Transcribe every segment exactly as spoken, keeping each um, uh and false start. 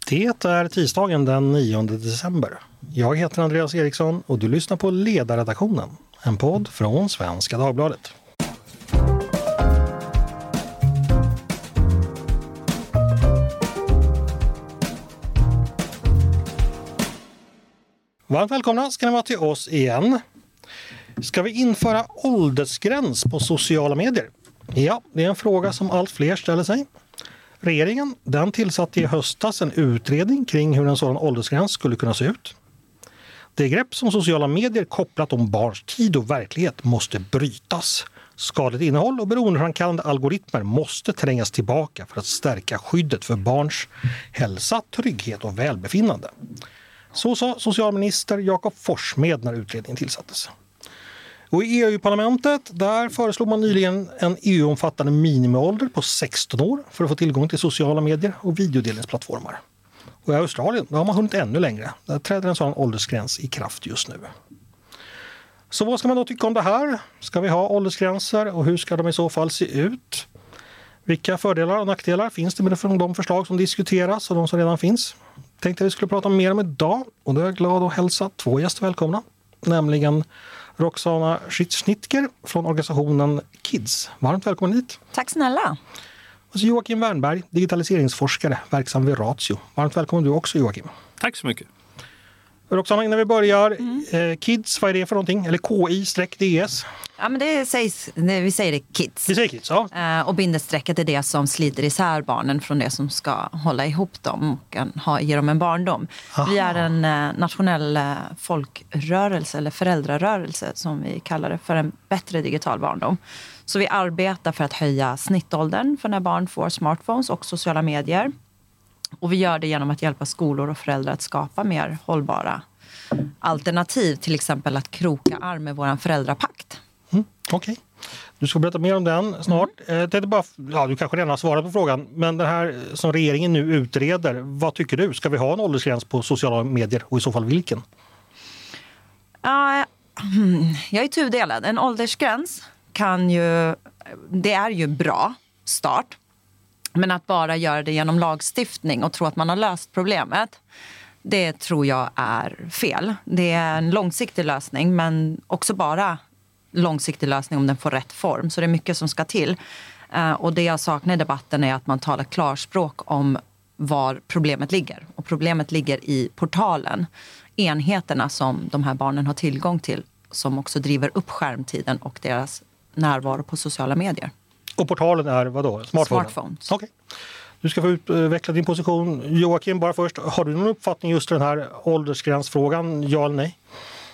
Det är tisdagen den nionde december. Jag heter Andreas Eriksson och du lyssnar på Ledarredaktionen, en podd från Svenska Dagbladet. Varmt välkomna ska ni vara till oss igen. Ska vi införa åldersgräns på sociala medier? Ja, det är en fråga som allt fler ställer sig. Regeringen den tillsatte i höstas en utredning kring hur en sådan åldersgräns skulle kunna se ut. Det grepp som sociala medier kopplat om barns tid och verklighet måste brytas. Skadligt innehåll och beroendeframkallande algoritmer måste trängas tillbaka för att stärka skyddet för barns hälsa, trygghet och välbefinnande. Så sa socialminister Jakob Forssmed när utredningen tillsattes. Och i E U-parlamentet där föreslog man nyligen en E U-omfattande minimiålder på sexton år för att få tillgång till sociala medier och videodelningsplattformar. Och i Australien där har man hunnit ännu längre. Där träder en sådan åldersgräns i kraft just nu. Så vad ska man då tycka om det här? Ska vi ha åldersgränser och hur ska de i så fall se ut? Vilka fördelar och nackdelar finns det med de förslag som diskuteras och de som redan finns? Tänkte att vi skulle prata mer om idag och då är jag glad att hälsa två gäster välkomna. Nämligen Roxana Schnittger från organisationen Kids. Varmt välkommen hit. Tack snälla. Och så Joakim Wernberg, digitaliseringsforskare, verksam vid Ratio. Varmt välkommen du också Joakim. Tack så mycket. Roxana, innan vi börjar, mm. eh, Kids, vad är det för någonting? Eller K I-D S? Ja, men det sägs, det, vi säger det Kids. Vi säger Kids, ja. Eh, och bindestrecket är det som sliter isär barnen från det som ska hålla ihop dem och ha, ge dem en barndom. Aha. Vi är en eh, nationell eh, folkrörelse eller föräldrarörelse som vi kallar det för en bättre digital barndom. Så vi arbetar för att höja snittåldern för när barn får smartphones och sociala medier. Och vi gör det genom att hjälpa skolor och föräldrar att skapa mer hållbara alternativ. Till exempel att kroka arm med vår föräldrapakt. Mm, Okej. Okay. Du ska berätta mer om den snart. Mm. Det är bara, ja, du kanske redan har svarat på frågan. Men det här som regeringen nu utreder, vad tycker du? Ska vi ha en åldersgräns på sociala medier och i så fall vilken? Ja, jag är tudelad. En åldersgräns kan ju, det är ju bra start. Men att bara göra det genom lagstiftning och tro att man har löst problemet, det tror jag är fel. Det är en långsiktig lösning, men också bara långsiktig lösning om den får rätt form. Så det är mycket som ska till. Och det jag saknar i debatten är att man talar klarspråk om var problemet ligger. Och problemet ligger i portalen. Enheterna som de här barnen har tillgång till, som också driver upp skärmtiden och deras närvaro på sociala medier. Och portalen är vad då? Smartphone? Smartphones. Okej. Du ska få utveckla din position. Joakim, bara först. Har du någon uppfattning just den här åldersgränsfrågan? Ja eller nej?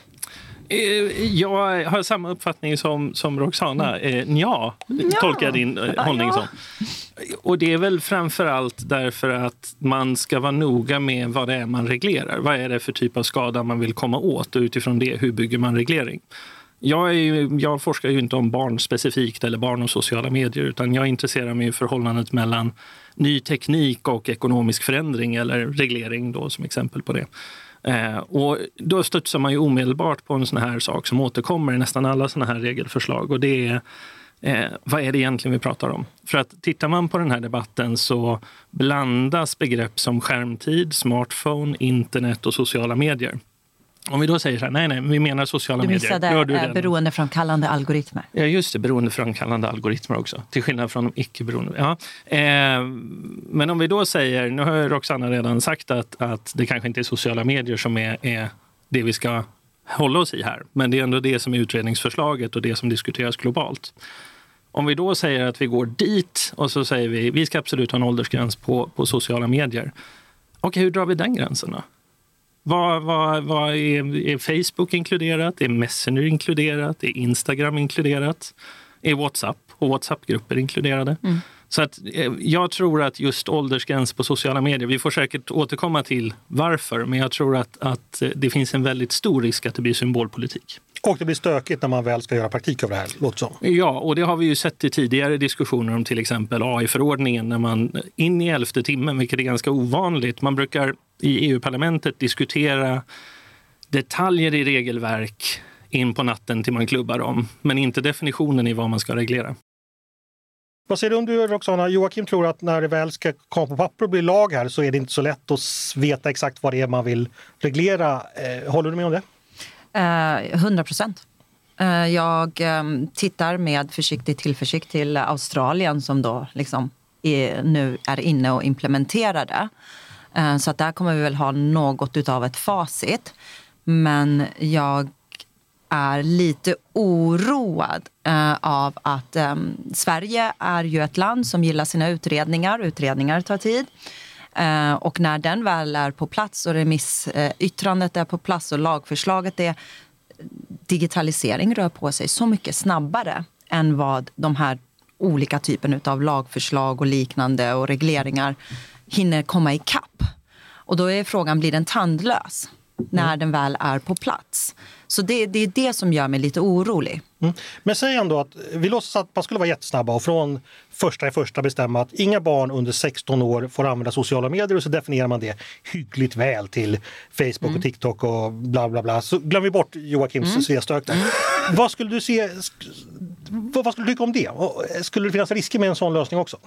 Jag har samma uppfattning som, som Roxana. Eh, ja, ja, tolkar jag din eh, hållning ja. som. Och det är väl framförallt därför att man ska vara noga med vad det är man reglerar. Vad är det för typ av skada man vill komma åt och utifrån det, hur bygger man reglering? Jag, är ju, jag forskar ju inte om barn specifikt eller barn och sociala medier utan jag intresserar mig i förhållandet mellan ny teknik och ekonomisk förändring eller reglering då som exempel på det. Eh, och då studsar man ju omedelbart på en sån här sak som återkommer i nästan alla såna här regelförslag och det är eh, vad är det egentligen vi pratar om? För att tittar man på den här debatten så blandas begrepp som skärmtid, smartphone, internet och sociala medier. Om vi då säger så här, nej, nej, vi menar sociala medier. Du missade medier. beroendeframkallande algoritmer. Ja, just det, beroendeframkallande algoritmer också. Till skillnad från de icke-beroende. Ja. Eh, men om vi då säger, nu har Roxana redan sagt att, att det kanske inte är sociala medier som är, är det vi ska hålla oss i här. Men det är ändå det som är utredningsförslaget och det som diskuteras globalt. Om vi då säger att vi går dit och så säger vi, vi ska absolut ha en åldersgräns på, på sociala medier. Okej, hur drar vi den gränsen då? Vad, vad, vad är, är Facebook inkluderat? Är Messenger inkluderat? Är Instagram inkluderat? Är WhatsApp och WhatsApp-grupper inkluderade? Mm. Så att, jag tror att just åldersgräns på sociala medier, vi får säkert återkomma till varför, men jag tror att, att det finns en väldigt stor risk att det blir symbolpolitik. Och det blir stökigt när man väl ska göra praktik av det här, låter som. Ja, och det har vi ju sett i tidigare diskussioner om till exempel A I-förordningen när man in i elfte timmen, vilket är ganska ovanligt, man brukar i E U-parlamentet diskutera detaljer i regelverk in på natten till man klubbar om, men inte definitionen i vad man ska reglera. Vad säger du, Roxana? Joakim tror att när det väl ska komma på papper och bli lag här så är det inte så lätt att veta exakt vad det är man vill reglera. Eh, håller du med om det? Eh, hundra procent. Eh, jag eh, tittar med försiktig tillförsikt till Australien som då liksom är, nu är inne och implementerar det. Eh, så att där kommer vi väl ha något utav ett facit. Men jag är lite oroad eh, av att eh, Sverige är ju ett land som gillar sina utredningar. Utredningar tar tid. Eh, och när den väl är på plats och remissyttrandet är på plats och lagförslaget är, digitalisering rör på sig så mycket snabbare än vad de här olika typen av lagförslag och liknande och regleringar hinner komma i kapp. Och då är frågan, blir den tandlös när mm. den väl är på plats? Så det, det är det som gör mig lite orolig. Mm. Men säg ändå att vi låtsas att man skulle vara jättesnabba och från första i första bestämma att inga barn under sexton år får använda sociala medier, och så definierar man det hyggligt väl till Facebook mm. och TikTok och bla bla bla. Så glöm vi bort Joakims mm. svestök där. Vad skulle du se, vad skulle du tycka om det? Skulle det finnas risker med en sån lösning också?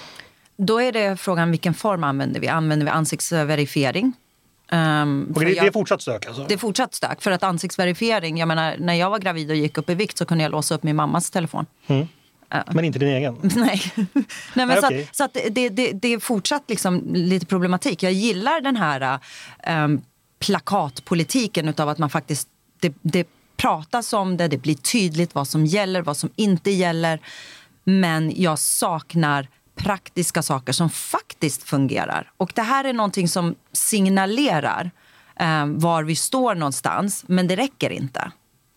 Då är det frågan, vilken form använder vi? Använder vi ansiktsverifiering? Um, och det, jag, det är fortsatt stök alltså? Det är fortsatt stök. För att ansiktsverifiering, jag menar, när jag var gravid och gick upp i vikt så kunde jag låsa upp min mammas telefon. Mm. Uh. Men inte din egen? Nej. Nej men Nej, så okay. att, så att det, det, det är fortsatt liksom lite problematik. Jag gillar den här um, plakatpolitiken utav att man faktiskt, det, det pratas om det, det blir tydligt vad som gäller, vad som inte gäller. Men jag saknar praktiska saker som faktiskt fungerar. Och det här är någonting som signalerar eh, var vi står någonstans, men det räcker inte.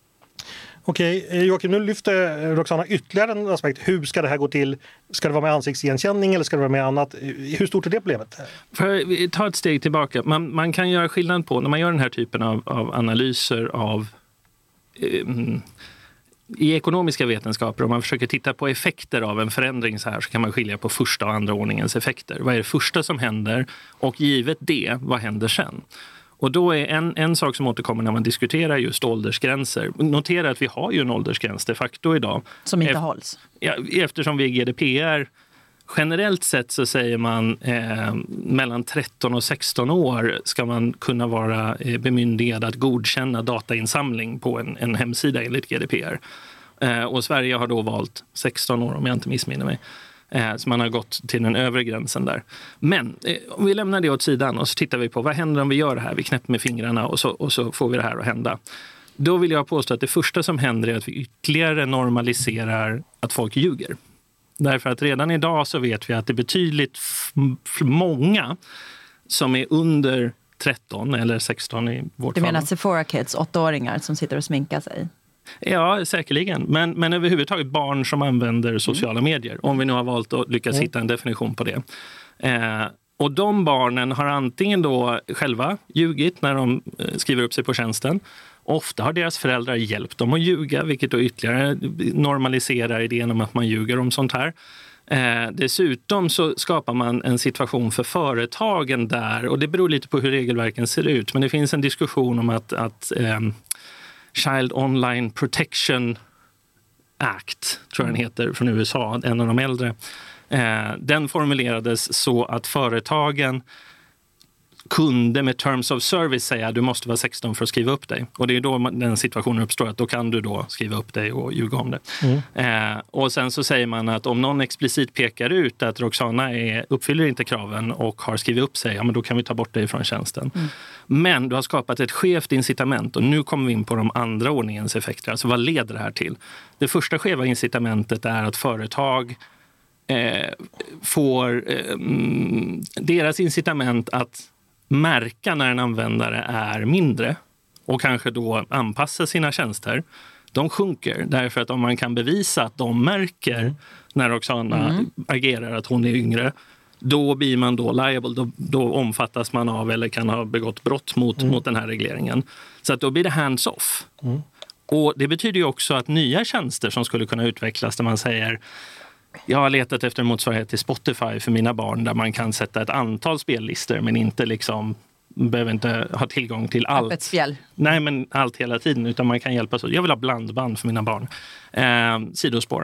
Okej, Joakim, nu lyfter Roxana ytterligare en aspekt. Hur ska det här gå till? Ska det vara med ansiktsigenkänning eller ska det vara med annat? Hur stort är det problemet? För vi tar ett steg tillbaka. Man, man kan göra skillnad på, när man gör den här typen av, av analyser av eh, i ekonomiska vetenskaper, om man försöker titta på effekter av en förändring så här, så kan man skilja på första och andra ordningens effekter. Vad är det första som händer? Och givet det, vad händer sen? Och då är en, en sak som återkommer när man diskuterar just åldersgränser. Notera att vi har ju en åldersgräns de facto idag. Som inte Eft- hålls. Ja, eftersom vi är G D P R. Generellt sett så säger man eh, mellan tretton och sexton år ska man kunna vara eh, bemyndigad att godkänna datainsamling på en, en hemsida enligt G D P R. Eh, och Sverige har då valt sexton år om jag inte missminner mig. Eh, så man har gått till den övre gränsen där. Men eh, om vi lämnar det åt sidan och så tittar vi på vad händer om vi gör det här. Vi knäpper med fingrarna och så, och så får vi det här att hända. Då vill jag påstå att det första som händer är att vi ytterligare normaliserar att folk ljuger. Därför att redan idag så vet vi att det är betydligt f- många som är under tretton eller sexton i vårt fall. Du menar fall. Sephora Kids, åttaåringar som sitter och sminkar sig? Ja, säkerligen. Men, men överhuvudtaget barn som använder sociala mm. medier. Om vi nu har valt att lyckas mm. hitta en definition på det. Eh, och de barnen har antingen då själva ljugit när de eh, skriver upp sig på tjänsten. Ofta har deras föräldrar hjälpt dem att ljuga, vilket då ytterligare normaliserar idén om att man ljuger om sånt här. Eh, dessutom så skapar man en situation för företagen där, och det beror lite på hur regelverken ser ut, men det finns en diskussion om att, att eh, Child Online Protection Act, tror jag den heter, från U S A, en av de äldre. Eh, den formulerades så att företagen kunde med terms of service säga att du måste vara sexton för att skriva upp dig. Och det är då den situationen uppstår, att då kan du då skriva upp dig och ljuga om det. Mm. Eh, och sen så säger man att om någon explicit pekar ut att Roxana är, uppfyller inte kraven och har skrivit upp sig, ja, men då kan vi ta bort dig från tjänsten. Mm. Men du har skapat ett skevt incitament, och nu kommer vi in på de andra ordningens effekter. Alltså vad leder det här till? Det första skeva incitamentet är att företag eh, får eh, deras incitament att märka när en användare är mindre och kanske då anpassa sina tjänster, de sjunker. Därför att om man kan bevisa att de märker mm. när Roxana mm. agerar att hon är yngre, då blir man då liable, då, då omfattas man av eller kan ha begått brott mot, mm. mot den här regleringen. Så att då blir det hands-off. Mm. Och det betyder ju också att nya tjänster som skulle kunna utvecklas där man säger, jag har letat efter en motsvarighet till Spotify för mina barn där man kan sätta ett antal spellistor men inte liksom behöver inte ha tillgång till allt. Öppet spjäll. Nej, men allt hela tiden, utan man kan hjälpas åt. Jag vill ha blandband för mina barn. Eh, sidospår.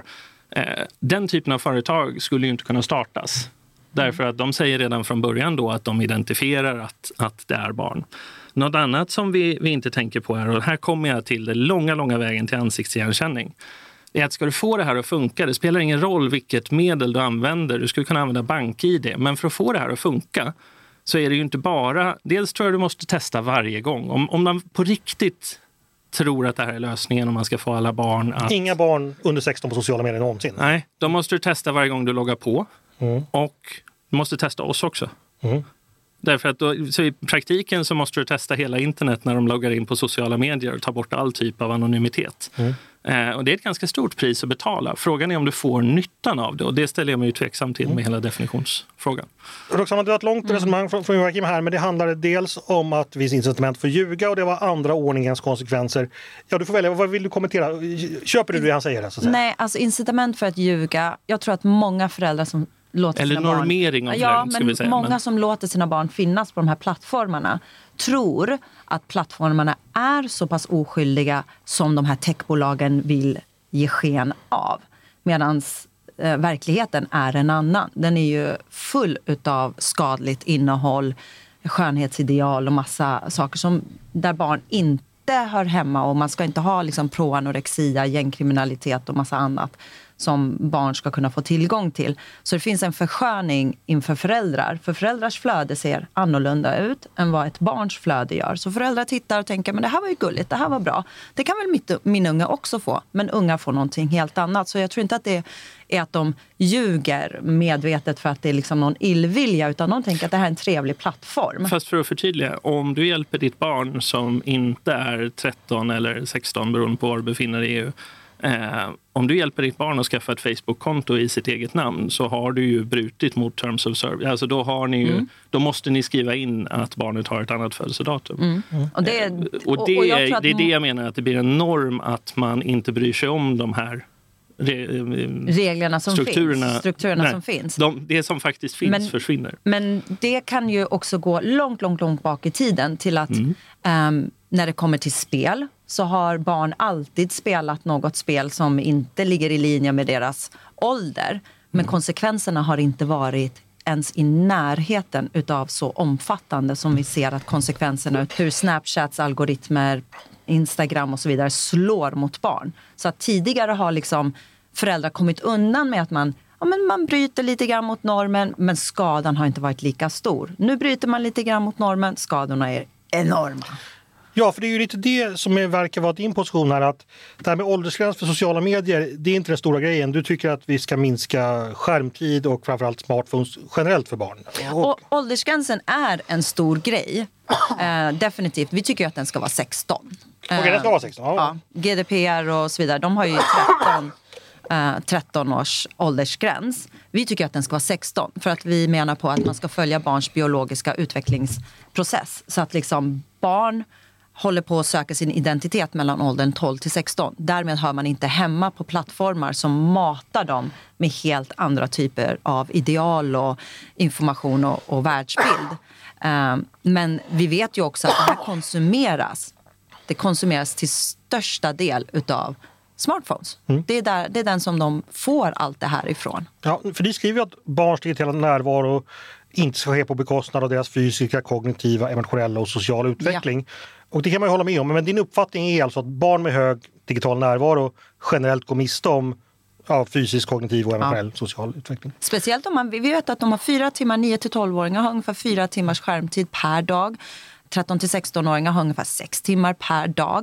Eh, den typen av företag skulle ju inte kunna startas. Därför att de säger redan från början då att de identifierar att, att det är barn. Något annat som vi, vi inte tänker på här, och här kommer jag till den långa, långa vägen till ansiktsigenkänning, är att ska du få det här att funka, det spelar ingen roll vilket medel du använder, du skulle kunna använda bank-I D, men för att få det här att funka så är det ju inte bara, dels tror jag du måste testa varje gång. Om, om man på riktigt tror att det här är lösningen om man ska få alla barn att... Inga barn under sexton på sociala medier någonsin. Nej, då måste du testa varje gång du loggar på. Mm. Och du måste testa oss också. Mm. Därför att då, så i praktiken så måste du testa hela internet när de loggar in på sociala medier och ta bort all typ av anonymitet. Mm. Eh, och det är ett ganska stort pris att betala. Frågan är om du får nyttan av det. Och det ställer jag mig ju tveksam till med mm. hela definitionsfrågan. Roxanna, du har ett långt resonemang från, från Joakim här, men det handlade dels om att vi finns incitament för ljuga och det var andra ordningens konsekvenser. Ja, du får välja. Vad vill du kommentera? Köper du det han säger? Så att säga? Nej, alltså incitament för att ljuga. Jag tror att många föräldrar som låter Eller sina normering barn, av ja, lögn, ska men vi säga. många Men... som låter sina barn finnas på de här plattformarna tror att plattformarna är så pass oskyldiga som de här techbolagen vill ge sken av. Medan eh, verkligheten är en annan. Den är ju full utav skadligt innehåll, skönhetsideal och massa saker som där barn inte hör hemma, och man ska inte ha liksom proanorexia, gängkriminalitet och massa annat som barn ska kunna få tillgång till. Så det finns en försköning inför föräldrar. För föräldrars flöde ser annorlunda ut än vad ett barns flöde gör. Så föräldrar tittar och tänker, men det här var ju gulligt, det här var bra. Det kan väl mitt, min unga också få. Men unga får någonting helt annat. Så jag tror inte att det är att de ljuger medvetet för att det är liksom någon illvilja, utan de tänker att det här är en trevlig plattform. Fast för att förtydliga, om du hjälper ditt barn som inte är tretton eller sexton beroende på var du befinner dig i E U, Eh, om du hjälper ditt barn att skaffa ett Facebook-konto i sitt eget namn, så har du ju brutit mot Terms of Service. Alltså då, har ni ju, mm. då måste ni skriva in att barnet har ett annat födelsedatum. Mm. Mm. Och, det, är, och, det, och är, att... det är det jag menar, att det blir en norm att man inte bryr sig om de här re, reglerna som strukturerna, finns. Strukturerna nej, som finns. De, det som faktiskt finns men, försvinner. Men det kan ju också gå långt, långt, långt bak i tiden till att mm. um, när det kommer till spel så har barn alltid spelat något spel som inte ligger i linje med deras ålder. Men mm. konsekvenserna har inte varit ens i närheten utav så omfattande som vi ser att konsekvenserna, hur Snapchats algoritmer, Instagram och så vidare slår mot barn. Så att tidigare har liksom föräldrar kommit undan med att man, ja, men man bryter lite grann mot normen, men skadan har inte varit lika stor. Nu bryter man lite grann mot normen, skadorna är enorma. Ja, för det är ju lite det som är, verkar vara din position här, att det här med åldersgräns för sociala medier, det är inte den stora grejen. Du tycker att vi ska minska skärmtid och framförallt smartphones generellt för barn. Och, och åldersgränsen är en stor grej. Uh, definitivt. Vi tycker att den ska vara sexton. Okej, okay, den ska vara sexton. Ja. Ja, G D P R och så vidare, de har ju tretton, uh, tretton års åldersgräns. Vi tycker att den ska vara sexton för att vi menar på att man ska följa barns biologiska utvecklingsprocess. Så att liksom barn håller på att söka sin identitet mellan åldern tolv till sexton. Därmed hör man inte hemma på plattformar som matar dem med helt andra typer av ideal och information och, och världsbild. Um, men vi vet ju också att det här konsumeras. Det konsumeras till största del utav smartphones. Mm. Det är där, det är den som de får allt det här ifrån. Ja, för de skriver ju att barns digitala närvaro inte ska ske på bekostnad av deras fysiska, kognitiva, emotionella och sociala utveckling. Ja. Och det kan man ju hålla med om, men din uppfattning är alltså att barn med hög digital närvaro generellt går miste om ja, fysisk, kognitiv och emotionell ja. social utveckling. Speciellt om man, vi vet att de har fyra timmar, nio till tolv-åringar har ungefär fyra timmars skärmtid per dag. tretton till sexton-åringar har ungefär sex timmar per dag.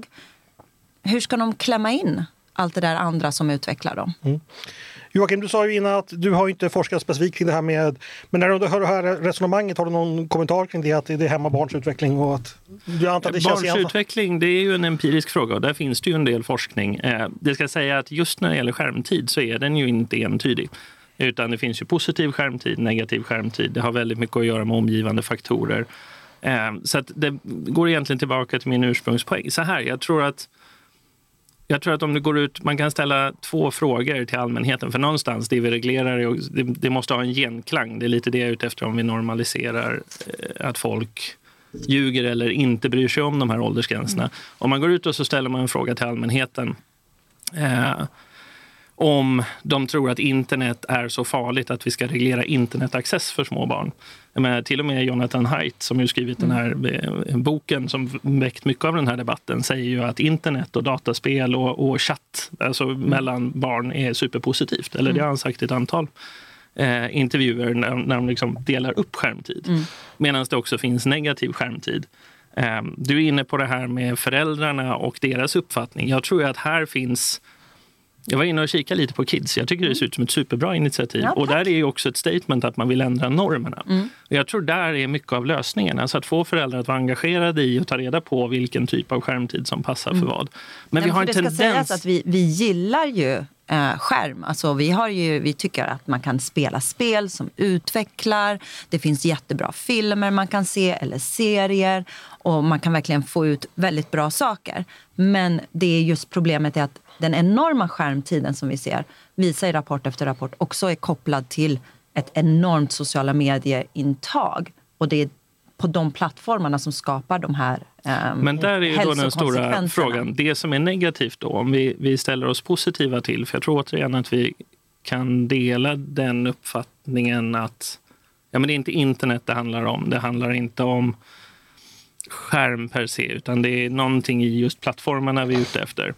Hur ska de klämma in allt det där andra som utvecklar dem? Mm. Joakim, du sa ju innan att du har inte forskat specifikt kring det här med, men när du hör det här resonemanget, har du någon kommentar kring det, att det är hemma barns utveckling och att du antar att det känns barns utveckling, det är ju en empirisk fråga och där finns det ju en del forskning. Det ska säga att just när det gäller skärmtid så är den ju inte entydig. Utan det finns ju positiv skärmtid, negativ skärmtid. Det har väldigt mycket att göra med omgivande faktorer. Så att det går egentligen tillbaka till min ursprungspoäng. Så här, jag tror att Jag tror att om det går ut, man kan ställa två frågor till allmänheten. För någonstans, det vi reglerar, det, det måste ha en genklang. Det är lite det jag är ute efter om vi normaliserar eh, att folk ljuger eller inte bryr sig om de här åldersgränserna. Mm. Om man går ut och så ställer man en fråga till allmänheten. Eh, om de tror att internet är så farligt att vi ska reglera internetaccess för små barn. Men till och med Jonathan Haidt, som ju skrivit mm. den här boken som väckt mycket av den här debatten, säger ju att internet och dataspel och, och chatt alltså mm. mellan barn är superpositivt. Eller det har han sagt i ett antal eh, intervjuer när, när de liksom delar upp skärmtid. Mm. Medan det också finns negativ skärmtid. Eh, du är inne på det här med föräldrarna och deras uppfattning. Jag tror att här finns... Jag var inne och kikade lite på Kids. Jag tycker det ser ut som ett superbra initiativ. Ja, och där är ju också ett statement att man vill ändra normerna. Mm. Jag tror där är mycket av lösningen. Alltså att få föräldrar att vara engagerade i och ta reda på vilken typ av skärmtid som passar mm. för vad. Men vi har en det tendens... ska sägas att vi, vi gillar ju eh, skärm. Alltså vi, har ju, vi tycker att man kan spela spel som utvecklar. Det finns jättebra filmer man kan se eller serier. Och man kan verkligen få ut väldigt bra saker. Men det är just problemet är att den enorma skärmtiden som vi ser visar i rapport efter rapport också är kopplad till ett enormt sociala medieintag. Och det är på de plattformarna som skapar de här um, Men där är ju då den stora frågan. Det som är negativt då, om vi, vi ställer oss positiva till, för jag tror återigen att vi kan dela den uppfattningen att ja, men det är inte internet det handlar om. Det handlar inte om skärm per se, utan det är någonting i just plattformarna vi är ute efter.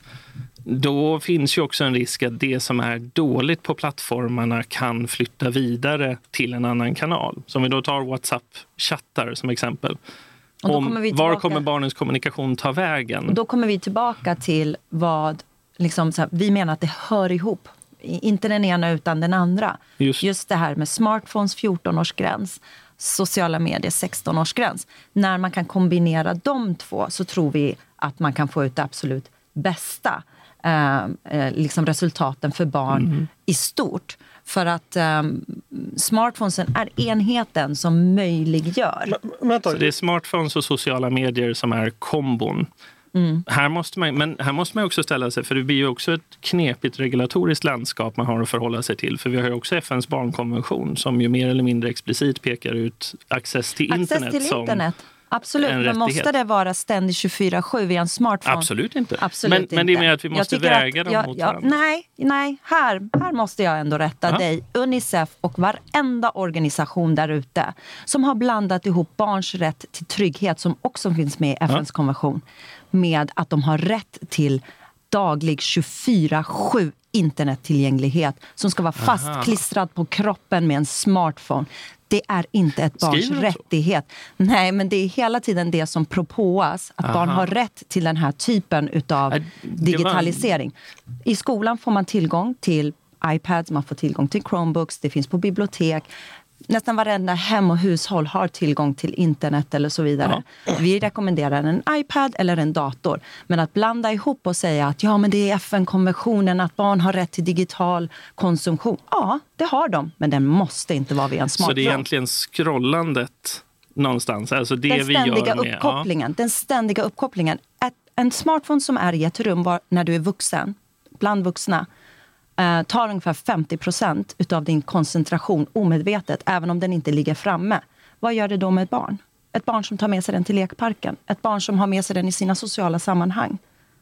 Då finns ju också en risk att det som är dåligt på plattformarna kan flytta vidare till en annan kanal. Som vi då tar WhatsApp-chattar som exempel. Och Om, kommer vi tillbaka, var kommer barnens kommunikation ta vägen? Och då kommer vi tillbaka till vad liksom, så här, vi menar att det hör ihop. Inte den ena utan den andra. Just, Just det här med smartphones fjorton-årsgräns. Sociala medier sexton-årsgräns. När man kan kombinera de två så tror vi att man kan få ut det absolut bästa eh, liksom resultaten för barn mm. i stort. För att eh, smartphonesen är enheten som möjliggör. Men, så det är smartphones och sociala medier som är kombon. Mm. Här måste man, men här måste man också ställa sig, för det blir ju också ett knepigt regulatoriskt landskap man har att förhålla sig till. För vi har ju också F N:s barnkonvention som ju mer eller mindre explicit pekar ut access till access internet till som internet. Absolut, men måste det vara ständigt tjugofyra sju via en smartphone? Absolut inte. Absolut men, inte. men det är mer att vi måste väga att, dem jag, mot jag, varandra. Nej, nej här, här måste jag ändå rätta Aha. dig. Unicef och varenda organisation där ute som har blandat ihop barns rätt till trygghet, som också finns med i F N:s ja. konvention, med att de har rätt till daglig tjugofyra sju internettillgänglighet som ska vara fastklistrad på kroppen med en smartphone. Det är inte ett barns rättighet. Så? Nej, men det är hela tiden det som propåas. Att Aha. barn har rätt till den här typen utav äh, digitalisering. Var... I skolan får man tillgång till iPads, man får tillgång till Chromebooks, det finns på bibliotek. Nästan varenda hem och hushåll har tillgång till internet eller så vidare. Ja. Vi rekommenderar en iPad eller en dator. Men att blanda ihop och säga att ja, men det är F N-konventionen att barn har rätt till digital konsumtion. Ja, det har de. Men den måste inte vara via en smartphone. Så det är egentligen scrollandet någonstans? Alltså det den vi gör ständiga med, uppkopplingen. Ja. Den ständiga uppkopplingen. Ett, en smartphone som är i ett rum var, när du är vuxen, bland vuxna, Uh, tar ungefär femtio procent utav din koncentration omedvetet, även om den inte ligger framme. Vad gör det då med ett barn? Ett barn som tar med sig den till lekparken. Ett barn som har med sig den i sina sociala sammanhang.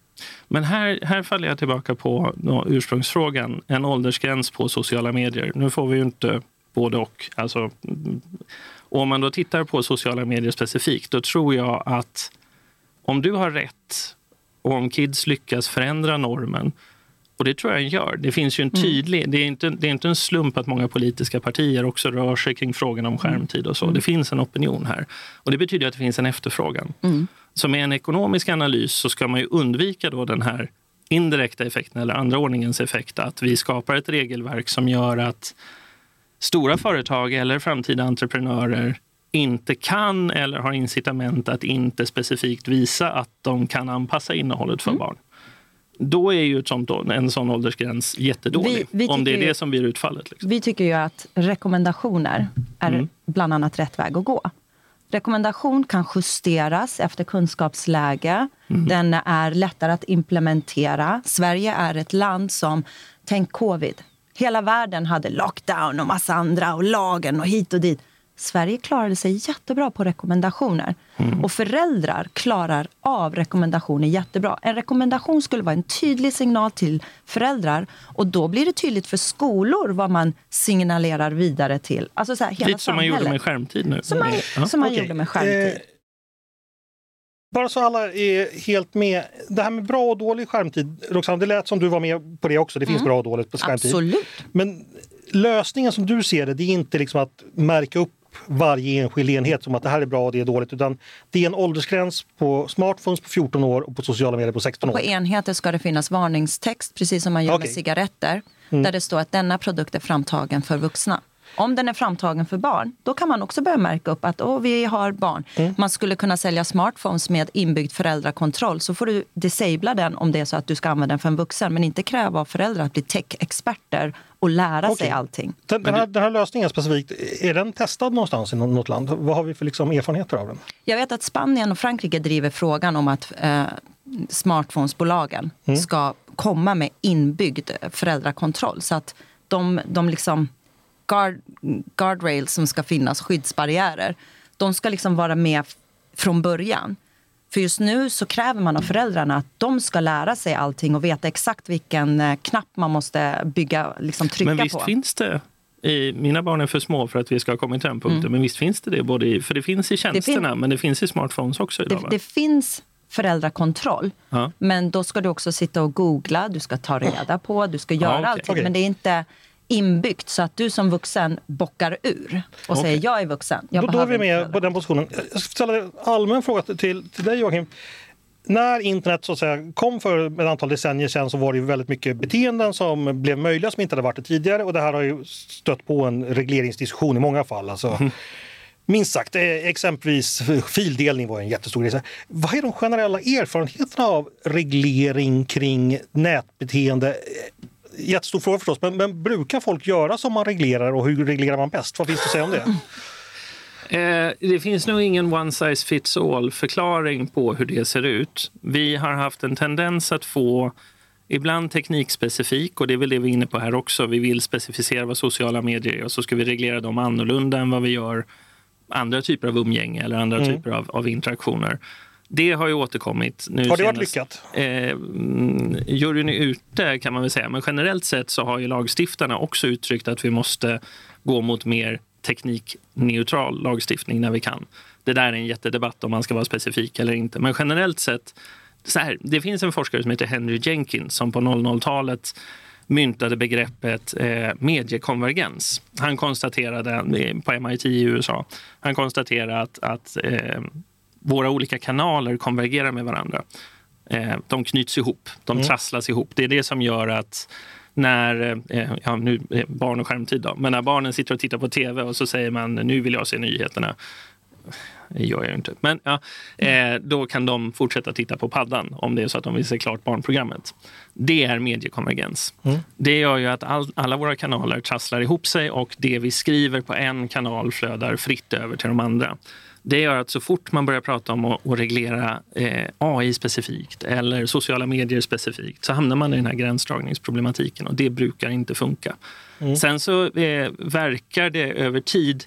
Men här, här faller jag tillbaka på då, ursprungsfrågan. En åldersgräns på sociala medier. Nu får vi ju inte både och. Alltså, och om man då tittar på sociala medier specifikt, då tror jag att om du har rätt och om kids lyckas förändra normen, och det tror jag den gör. Det finns ju en tydlig... Mm. Det, är inte, det är inte en slump att många politiska partier också rör sig kring frågan om skärmtid och så. Mm. Det finns en opinion här. Och det betyder att det finns en efterfrågan. Mm. Så med en ekonomisk analys så ska man ju undvika då den här indirekta effekten eller andra ordningens effekt. Att vi skapar ett regelverk som gör att stora företag eller framtida entreprenörer inte kan eller har incitament att inte specifikt visa att de kan anpassa innehållet för mm. barn. Då är ju ett sånt, en sån åldersgräns jättedålig, vi, vi om det är det som blir utfallet. Liksom. Vi tycker ju att rekommendationer är mm. bland annat rätt väg att gå. Rekommendation kan justeras efter kunskapsläge. Mm. Den är lättare att implementera. Sverige är ett land som, tänk covid. Hela världen hade lockdown och massa andra och lagen och hit och dit. Sverige klarade sig jättebra på rekommendationer. Mm. Och föräldrar klarar av rekommendationer jättebra. En rekommendation skulle vara en tydlig signal till föräldrar. Och då blir det tydligt för skolor vad man signalerar vidare till. Alltså så här, hela lite som samhället. man gjorde med skärmtid nu. Som man, ja. som man okay. gjorde med skärmtid. Eh, bara så alla är helt med. Det här med bra och dålig skärmtid. Roxanne, det lät som du var med på det också. Det finns mm. bra och dåligt på skärmtid. Absolut. Men lösningen som du ser det, det är inte liksom att märka upp varje enskild enhet som att det här är bra och det är dåligt, utan det är en åldersgräns på smartphones på fjorton år och på sociala medier på sexton år. På enheter ska det finnas varningstext, precis som man gör okay. med cigaretter, mm. där det står att denna produkt är framtagen för vuxna. Om den är framtagen för barn, då kan man också börja märka upp att oh, vi har barn. Mm. Man skulle kunna sälja smartphones med inbyggd föräldrakontroll. Så får du disabla den om det är så att du ska använda den för en vuxen. Men inte kräva av föräldrar att bli tech-experter och lära okay. sig allting. Den, den, här, den här lösningen specifikt, är den testad någonstans i något land? Vad har vi för liksom erfarenheter av den? Jag vet att Spanien och Frankrike driver frågan om att eh, smartphonesbolagen mm. ska komma med inbyggd föräldrakontroll. Så att de, de liksom... Guard, guardrails som ska finnas, skyddsbarriärer, de ska liksom vara med från början. För just nu så kräver man av föräldrarna att de ska lära sig allting och veta exakt vilken knapp man måste bygga, liksom trycka på. Men visst på. finns det, i, mina barn är för små för att vi ska ha kommit till den punkten, mm. men visst finns det det, både i, för det finns i tjänsterna, det fin- men det finns i smartphones också idag, det, det finns föräldrakontroll, ja. Men då ska du också sitta och googla, du ska ta reda på, du ska göra ja, okay. allting, okay. men det är inte inbyggt så att du som vuxen bockar ur och okay. säger jag är vuxen. Jag då, då är vi med på den positionen. Jag ska ställa en allmän fråga till, till dig, Joakim. När internet så att säga kom för ett antal decennier sedan så var det ju väldigt mycket beteenden som blev möjliga som inte hade varit det tidigare, och det här har ju stött på en regleringsdiskussion i många fall. Alltså, mm. minst sagt, exempelvis fildelning var en jättestor grej. Vad är de generella erfarenheterna av reglering kring nätbeteende? Jättestor fråga förstås, men, men brukar folk göra som man reglerar, och hur reglerar man bäst? Vad finns det att säga om det? Eh, det finns nog ingen one size fits all förklaring på hur det ser ut. Vi har haft en tendens att få ibland teknikspecifik, och det är väl det vi är inne på här också. Vi vill specificera vad sociala medier är, och så ska vi reglera dem annorlunda än vad vi gör andra typer av umgänge eller andra mm. typer av, av interaktioner. Det har ju återkommit. Nu har det senast, varit lyckat? Eh, juryn är ute kan man väl säga. Men generellt sett så har ju lagstiftarna också uttryckt att vi måste gå mot mer teknikneutral lagstiftning när vi kan. Det där är en jättedebatt om man ska vara specifik eller inte. Men generellt sett, så här, det finns en forskare som heter Henry Jenkins som på noll noll-talet myntade begreppet eh, mediekonvergens. Han konstaterade på M I T i U S A, han konstaterade att, att eh, våra olika kanaler konvergerar med varandra. Eh, de knyts ihop, de mm. trasslas ihop. Det är det som gör att när, eh, ja nu är barn och skärmtid då, men när barnen sitter och tittar på tv och så säger man nu vill jag se nyheterna. Det gör jag inte. Men ja, eh, då kan de fortsätta titta på paddan om det är så att de vill se klart barnprogrammet. Det är mediekonvergens. Mm. Det gör ju att all, alla våra kanaler trasslar ihop sig, och det vi skriver på en kanal flödar fritt över till de andra. Det gör att så fort man börjar prata om att, att reglera eh, A I specifikt eller sociala medier specifikt, så hamnar man i den här gränsdragningsproblematiken, och det brukar inte funka. Mm. Sen så eh, verkar det över tid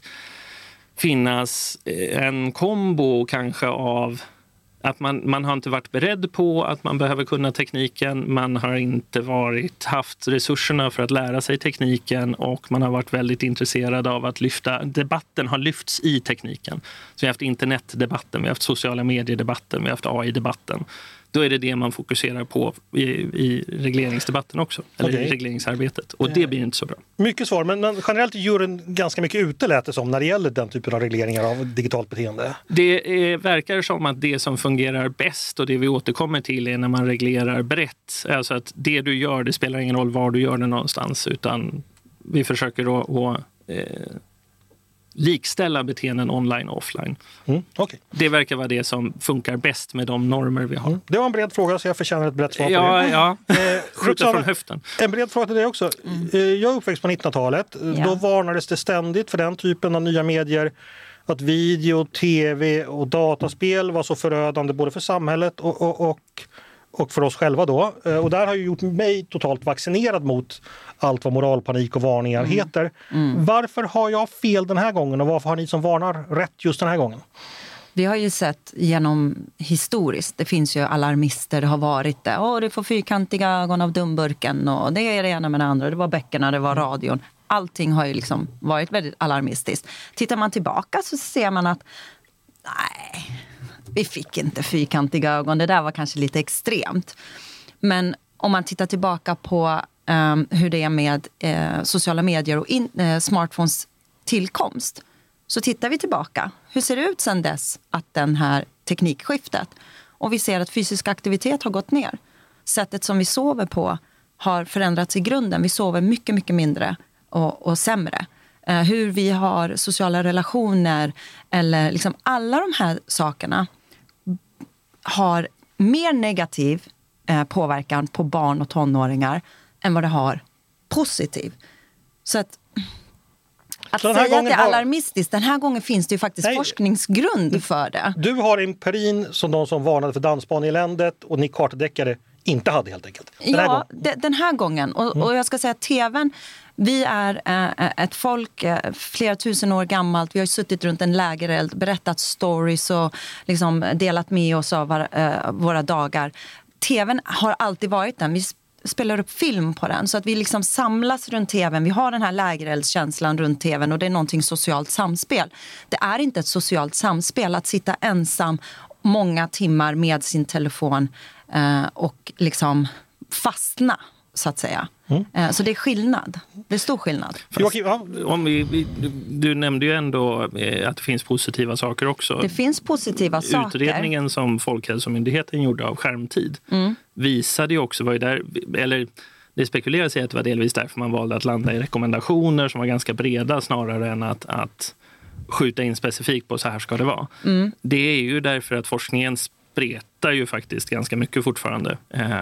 finnas en kombo kanske av att man, man har inte varit beredd på att man behöver kunna tekniken, man har inte varit, haft resurserna för att lära sig tekniken, och man har varit väldigt intresserad av att lyfta, debatten har lyfts i tekniken. Så vi har haft internetdebatten, vi har haft sociala medier-debatten, vi har haft A I-debatten. Då är det det man fokuserar på i, i regleringsdebatten också, eller okay. i regleringsarbetet. Och det blir inte så bra. Mycket svar, men, men generellt gör den ganska mycket ute, lät det som, när det gäller den typen av regleringar av digitalt beteende. Det är, verkar som att det som fungerar bäst, och det vi återkommer till, är när man reglerar brett. Alltså att det du gör, det spelar ingen roll var du gör det någonstans, utan vi försöker då att eh, likställa beteenden online och offline. Mm, okay. Det verkar vara det som funkar bäst med de normer vi har. Mm. Det var en bred fråga, så jag förtjänar ett brett svar på ja, det. Ja, ja. Skjuta från höften. En bred fråga till dig också. Mm. Jag är uppväxt på nittonhundratalet. Ja. Då varnades det ständigt för den typen av nya medier. Att video, tv och dataspel var så förödande både för samhället och, och, och och för oss själva då. Och där har ju gjort mig totalt vaccinerad mot allt vad moralpanik och varningar mm. heter. Mm. Varför har jag fel den här gången och varför har ni som varnar rätt just den här gången? Vi har ju sett genom historiskt, det finns ju alarmister, det har varit det. Åh, det får fyrkantiga ögon av dumburken och det är det ena med det andra. Det var böckerna, det var radion. Allting har ju liksom varit väldigt alarmistiskt. Tittar man tillbaka så ser man att nej, vi fick inte fyrkantiga ögon. Det där var kanske lite extremt. Men om man tittar tillbaka på um, hur det är med uh, sociala medier och in, uh, smartphones tillkomst, så tittar vi tillbaka. Hur ser det ut sedan dess att den här teknikskiftet? Och vi ser att fysisk aktivitet har gått ner. Sättet som vi sover på har förändrats i grunden. Vi sover mycket, mycket mindre och, och sämre. Uh, hur vi har sociala relationer eller liksom alla de här sakerna har mer negativ eh, påverkan på barn och tonåringar än vad det har positiv. Så att Att säga att det är alarmistiskt, den här gången finns det ju faktiskt Nej. forskningsgrund för det. Du har empirin som de som varnade för dansbaneeländet och ni kartdeckare inte hade helt enkelt. Den ja, här de, den här gången. Och, och jag ska säga att tvn, vi är äh, ett folk äh, flera tusen år gammalt. Vi har suttit runt en lägereld, berättat stories och liksom delat med oss av var, äh, våra dagar. Tvn har alltid varit den. Vi spelar upp film på den så att vi liksom samlas runt tvn. Vi har den här lägereldskänslan runt tvn och det är någonting socialt samspel. Det är inte ett socialt samspel att sitta ensam många timmar med sin telefon eh, och liksom fastna så att säga. Mm. Eh, så det är skillnad. Det är stor skillnad. Fast, om vi, vi, du nämnde ju ändå eh, att det finns positiva saker också. Det finns positiva saker. Utredningen som Folkhälsomyndigheten gjorde av skärmtid mm. visade ju också, var ju där, eller det spekuleras i att det var delvis därför man valde att landa i rekommendationer som var ganska breda snarare än att, att skjuta in specifikt på så här ska det vara. Mm. Det är ju därför att forskningen spretar ju faktiskt ganska mycket fortfarande.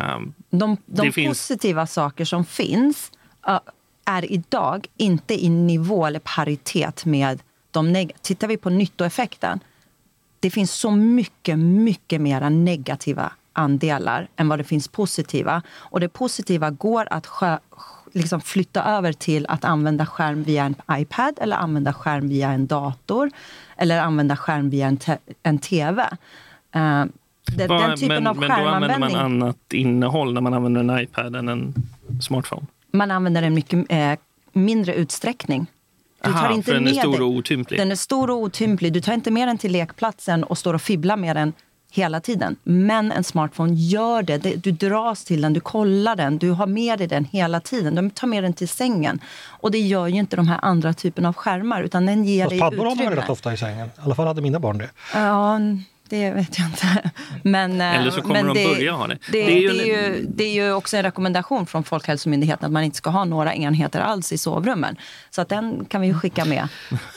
De, de positiva finns... saker som finns uh, är idag inte i nivå eller paritet med de negativa. Tittar vi på nyttoeffekten, det finns så mycket, mycket mera negativa andelar än vad det finns positiva. Och det positiva går att skö- liksom flytta över till att använda skärm via en iPad eller använda skärm via en dator eller använda skärm via en, te- en tv. Uh, det, Va, den typen men, av men då använder man annat innehåll när man använder en iPad än en smartphone? Man använder en mycket eh, mindre utsträckning. Du tar Aha, inte för den med är stor och dig. otymplig. Den är stor och otymplig. Du tar inte med den till lekplatsen och står och fibblar med den hela tiden. Men en smartphone gör det. Du dras till den, du kollar den, du har med dig den hela tiden. Du tar med den till sängen. Och det gör ju inte de här andra typen av skärmar, utan den ger Fast dig paddor utrymme. har man rätt ofta i sängen. I alla fall hade mina barn det. Ja, det vet jag inte. Men, Eller så kommer men de det, börja ha det. Det, det, är det, ju är ju, det är ju också en rekommendation från Folkhälsomyndigheten att man inte ska ha några enheter alls i sovrummen. Så att den kan vi ju skicka med.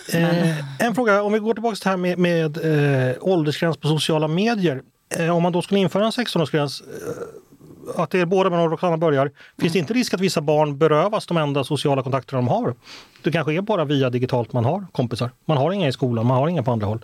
Eh, en fråga, om vi går tillbaka till det här med, med eh, åldersgräns på sociala medier. Eh, om man då skulle införa en sexton-årsgräns, eh, att det är båda med och Roxanna börjar, mm. finns det inte risk att vissa barn berövas de enda sociala kontakter de har? Det kanske är bara via digitalt man har kompisar. Man har inga i skolan, man har inga på andra håll.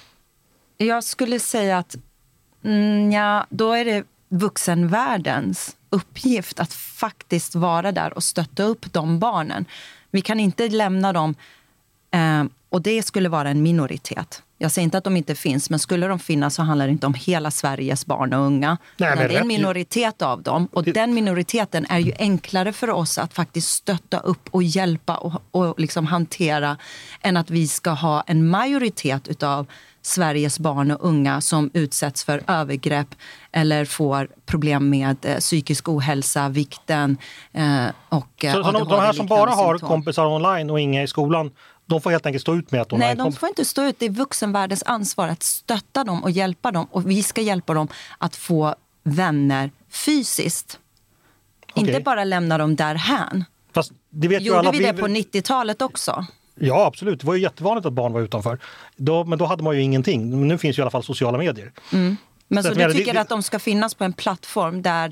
Jag skulle säga att mm, ja, då är det vuxenvärldens uppgift att faktiskt vara där och stötta upp de barnen. Vi kan inte lämna dem, eh, och det skulle vara en minoritet. Jag säger inte att de inte finns, men skulle de finnas så handlar det inte om hela Sveriges barn och unga. Nej, det är en minoritet av dem. Och det... den minoriteten är ju enklare för oss att faktiskt stötta upp och hjälpa och, och liksom hantera än att vi ska ha en majoritet utav Sveriges barn och unga som utsätts för övergrepp eller får problem med eh, psykisk ohälsa, vikten eh, och eh, Så, så de, de här som bara har symptom. kompisar online och inga i skolan, de får helt enkelt stå ut med att de Nej, är de får inte stå ut. Det är vuxenvärldens ansvar att stötta dem och hjälpa dem. Och vi ska hjälpa dem att få vänner fysiskt. Okay. Inte bara lämna dem därhän. Fast det vet Gjorde ju alla vi det på nittiotalet också? Ja, absolut. Det var ju jättevanligt att barn var utanför. Då, men då hade man ju ingenting. Men nu finns ju i alla fall sociala medier. Mm. Men så, så du menar, tycker det, att de ska finnas på en plattform där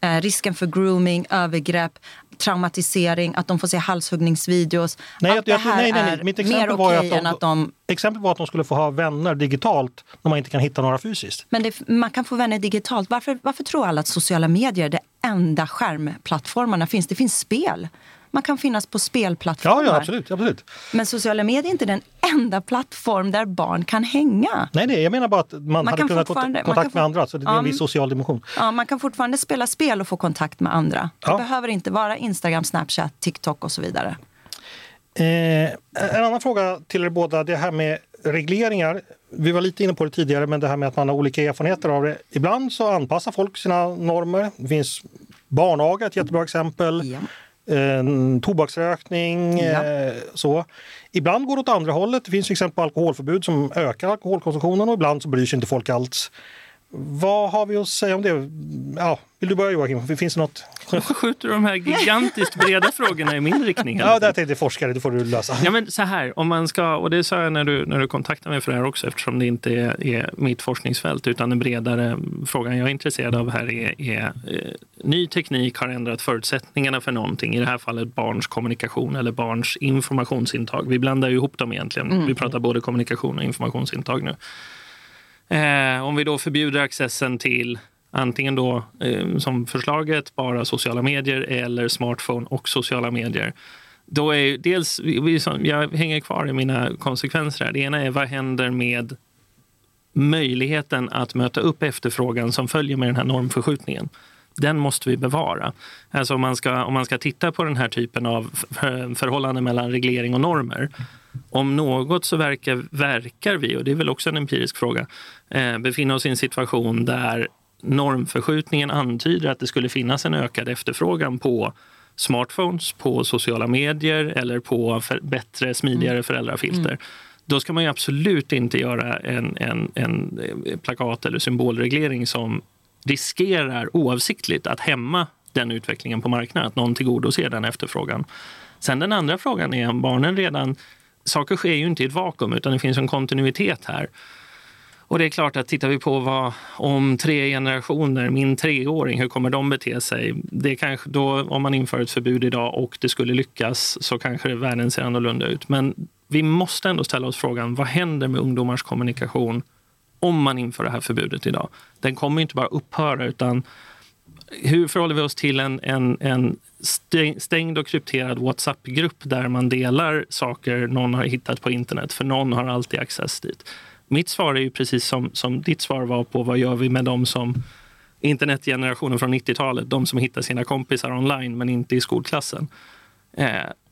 eh, risken för grooming, övergrepp, traumatisering, att de får se halshuggningsvideos. Nej, Allt det här nej, nej, nej. är Mitt mer exempel var ju okej att än de, att de... exempel var att de skulle få ha vänner digitalt när man inte kan hitta några fysiskt. Men det, man kan få vänner digitalt. Varför, varför tror alla att sociala medier är det enda skärmplattformarna finns? Det finns spel. Man kan finnas på spelplattformar. Ja, ja, absolut, absolut. Men sociala medier är inte den enda plattform där barn kan hänga. Nej, nej, jag menar bara att man, Man hade kan kunnat få fortfarande- man kontakt kan med få- andra, så det är Ja, en viss social dimension. Ja, man kan fortfarande spela spel och få kontakt med andra. Det Ja. behöver inte vara Instagram, Snapchat, TikTok och så vidare. Eh, en annan fråga till er båda, det här med regleringar. Vi var lite inne på det tidigare, men det här med att man har olika erfarenheter av det. Ibland så anpassar folk sina normer. Det finns barnaga, ett jättebra exempel. Ja. Eh, tobaksrökning, Ja. eh, så. Ibland går det åt andra hållet. Det finns till exempel alkoholförbud som ökar alkoholkonsumtionen och ibland så bryr sig inte folk alls. Vad har vi att säga om det? Ja, vill du börja, Joakim? Finns det något? Varför skjuter du de här gigantiskt breda frågorna i min riktning? Ja, där tänkte jag forskare, det får du lösa. Ja, men så här, om man ska, och det sa jag när du, när du kontaktade mig för det här också, eftersom det inte är, är mitt forskningsfält utan den bredare frågan jag är intresserad av här är, är eh, ny teknik har ändrat förutsättningarna för någonting, i det här fallet barns kommunikation eller barns informationsintag. Vi blandar ju ihop dem egentligen. Mm. Vi pratar både kommunikation och informationsintag nu. Eh, om vi då förbjuder accessen till antingen då eh, som förslaget bara sociala medier eller smartphone och sociala medier. Då är ju dels, vi, jag hänger kvar i mina konsekvenser här. Det ena är vad händer med möjligheten att möta upp efterfrågan som följer med den här normförskjutningen. Den måste vi bevara. Alltså om man ska, om man ska titta på den här typen av för, förhållande mellan reglering och normer. Om något så verkar, verkar vi, och det är väl också en empirisk fråga, eh, befinna oss i en situation där normförskjutningen antyder att det skulle finnas en ökad efterfrågan på smartphones, på sociala medier eller på för, bättre, smidigare mm. föräldrafilter. Mm. Då ska man ju absolut inte göra en, en, en plakat- eller symbolreglering som riskerar oavsiktligt att hämma den utvecklingen på marknaden, att någon tillgodoser den efterfrågan. Sen den andra frågan är om barnen redan, saker sker ju inte i ett vakuum utan det finns en kontinuitet här. Och det är klart att tittar vi på vad om tre generationer, min treåring, hur kommer de bete sig? Det kanske då, om man inför ett förbud idag och det skulle lyckas så kanske det världen ser annorlunda ut. Men vi måste ändå ställa oss frågan, vad händer med ungdomars kommunikation om man inför det här förbudet idag? Den kommer inte bara upphöra utan hur förhåller vi oss till en, en, en stängd och krypterad WhatsApp-grupp där man delar saker någon har hittat på internet för någon har alltid access dit. Mitt svar är ju precis som, som ditt svar var på vad gör vi med dem som internetgenerationen från nittiotalet, de som hittar sina kompisar online men inte i skolklassen. Eh,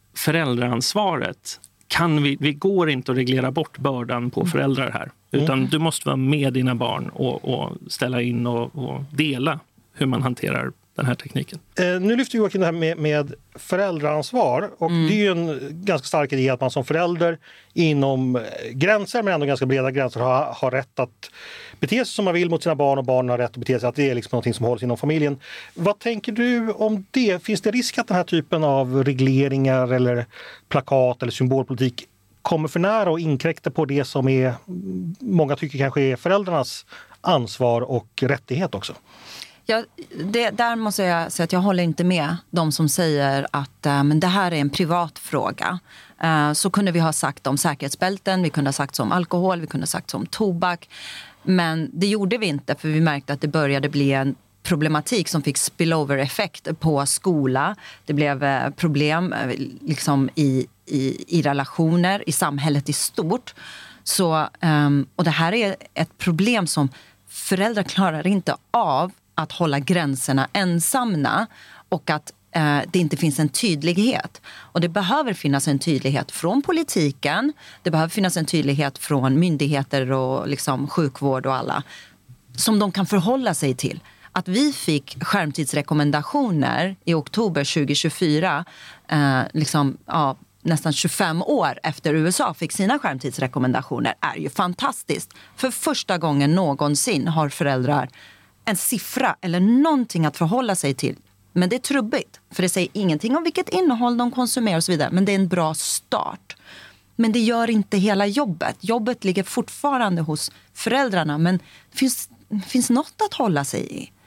föräldraansvaret kan vi, vi går inte att reglera bort bördan på föräldrar här utan mm. du måste vara med dina barn och, och ställa in och, och dela hur man hanterar den här tekniken. Eh, nu lyfter Joakim det här med, med föräldraansvar och mm. det är ju en ganska stark idé att man som förälder inom gränser men ändå ganska breda gränser har, har rätt att bete sig som man vill mot sina barn och barnen har rätt att bete sig, att det är liksom någonting som hålls inom familjen. Vad tänker du om det? Finns det risk att den här typen av regleringar eller plakat eller symbolpolitik kommer för nära och inkräktar på det som är, många tycker kanske är föräldrarnas ansvar och rättighet också? Ja, det, där måste jag säga att jag håller inte med de som säger att äh, men det här är en privat fråga. Äh, så kunde vi ha sagt om säkerhetsbälten, vi kunde ha sagt om alkohol, vi kunde ha sagt om tobak. Men det gjorde vi inte för vi märkte att det började bli en problematik som fick spillover-effekt på skola. Det blev äh, problem äh, liksom i, i, i relationer, i samhället i stort. Så, ähm, och det här är ett problem som föräldrar klarar inte av att hålla gränserna ensamma och att eh, det inte finns en tydlighet. Och det behöver finnas en tydlighet från politiken, det behöver finnas en tydlighet från myndigheter och liksom, sjukvård och alla som de kan förhålla sig till. Att vi fick skärmtidsrekommendationer i oktober tjugohundratjugofyra, eh, liksom, ja, nästan tjugofem år efter U S A fick sina skärmtidsrekommendationer är ju fantastiskt. För första gången någonsin har föräldrar en siffra eller någonting att förhålla sig till. Men det är trubbigt, för det säger ingenting om vilket innehåll de konsumerar och så vidare. Men det är en bra start. Men det gör inte hela jobbet. Jobbet ligger fortfarande hos föräldrarna, men det finns, finns något att hålla sig i.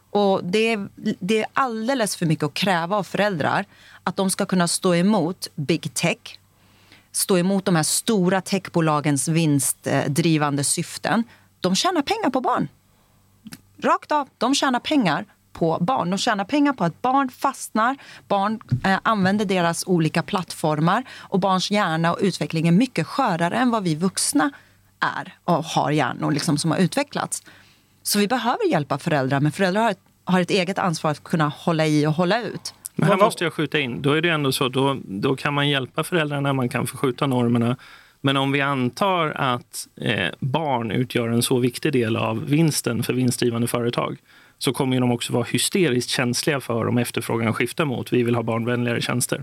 Och det är, det är alldeles för mycket att kräva av föräldrar att de ska kunna stå emot big tech, stå emot de här stora techbolagens vinstdrivande syften. De tjänar pengar på barn. Rakt av, de tjänar pengar på barn. De tjänar pengar på att barn fastnar, barn eh, använder deras olika plattformar och barns hjärna och utveckling är mycket skörare än vad vi vuxna är och har hjärnor liksom, som har utvecklats. Så vi behöver hjälpa föräldrar, men föräldrar har ett, har ett eget ansvar att kunna hålla i och hålla ut. Men här måste jag skjuta in. Då är det ändå så, då, då kan man hjälpa föräldrarna, man kan förskjuta normerna. Men om vi antar att eh, barn utgör en så viktig del av vinsten för vinstdrivande företag, så kommer ju de också vara hysteriskt känsliga för om efterfrågan skiftar mot vi vill ha barnvänligare tjänster.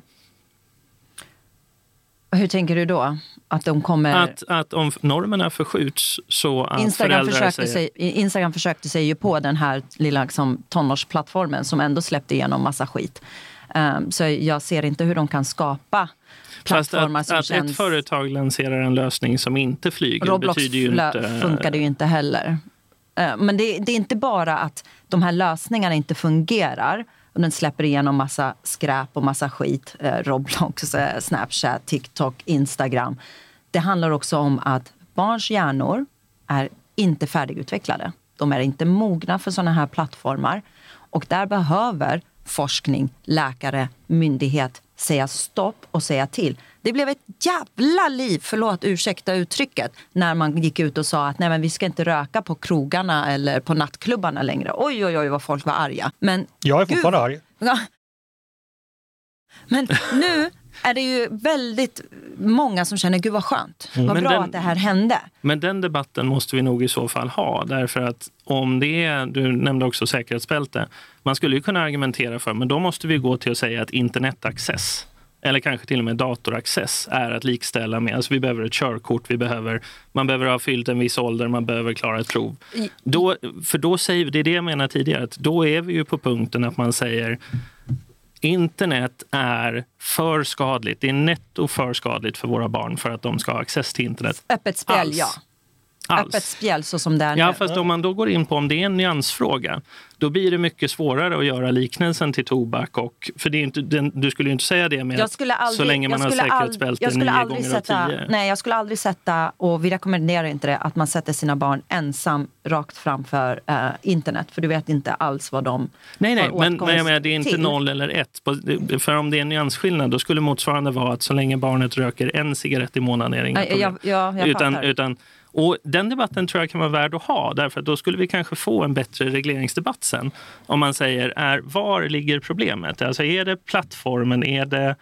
Hur tänker du då? Att de kommer... Att, att om normerna förskjuts så att Instagram föräldrar försökte, säger... sig, Instagram försökte sig ju på den här lilla liksom, tonårsplattformen som ändå släppte igenom massa skit. Um, så jag ser inte hur de kan skapa plattformar att, som att känns... ett företag lanserar en lösning som inte flyger Roblox betyder ju inte... funkade ju inte heller. Uh, men det, det är inte bara att de här lösningarna inte fungerar och den släpper igenom massa skräp och massa skit. Uh, Roblox, uh, Snapchat, TikTok, Instagram. Det handlar också om att barns hjärnor är inte färdigt-utvecklade. De är inte mogna för sådana här plattformar. Och där behöver forskning, läkare, myndighet säga stopp och säga till. Det blev ett jävla liv, förlåt ursäkta uttrycket, när man gick ut och sa att nej, men vi ska inte röka på krogarna eller på nattklubbarna längre. Oj, oj, oj vad folk var arga. Men, jag är fortfarande arg. Ja. Men nu är det ju väldigt många som känner, gud vad skönt. Mm. Vad men bra den, att det här hände. Men den debatten måste vi nog i så fall ha. Därför att om det är, du nämnde också säkerhetsbälte. Man skulle ju kunna argumentera för, men då måste vi gå till att säga att internetaccess, eller kanske till och med datoraccess, är att likställa med. Alltså vi behöver ett körkort, vi behöver, man behöver ha fyllt en viss ålder, man behöver klara ett prov. Då, för då säger, det är det jag menar tidigare, att då är vi ju på punkten att man säger internet är för skadligt. Det är netto för skadligt för våra barn för att de ska ha access till internet. Öppet spel, Alls. ja. Alls. Öppet spel så som det är Ja, nu. fast om man då går in på om det är en nyansfråga, då blir det mycket svårare att göra liknelsen till tobak. Och, för det är inte, den, du skulle ju inte säga det med jag skulle aldrig, så länge man har säkerhetsbälte nio gånger sätta, av tio. Nej, jag skulle aldrig sätta, och vi rekommenderar inte det, att man sätter sina barn ensam rakt framför uh, internet. För du vet inte alls vad de Nej, nej, har men, men jag menar, det är inte till. noll eller ett. För om det är en nyansskillnad, då skulle motsvarande vara att så länge barnet röker en cigarett i månaden är det inga problem. Ja, ja, jag utan, fattar. utan Och den debatten tror jag kan vara värd att ha, därför att då skulle vi kanske få en bättre regleringsdebatt sen. Om man säger, är, var ligger problemet? Alltså är det plattformen, är det...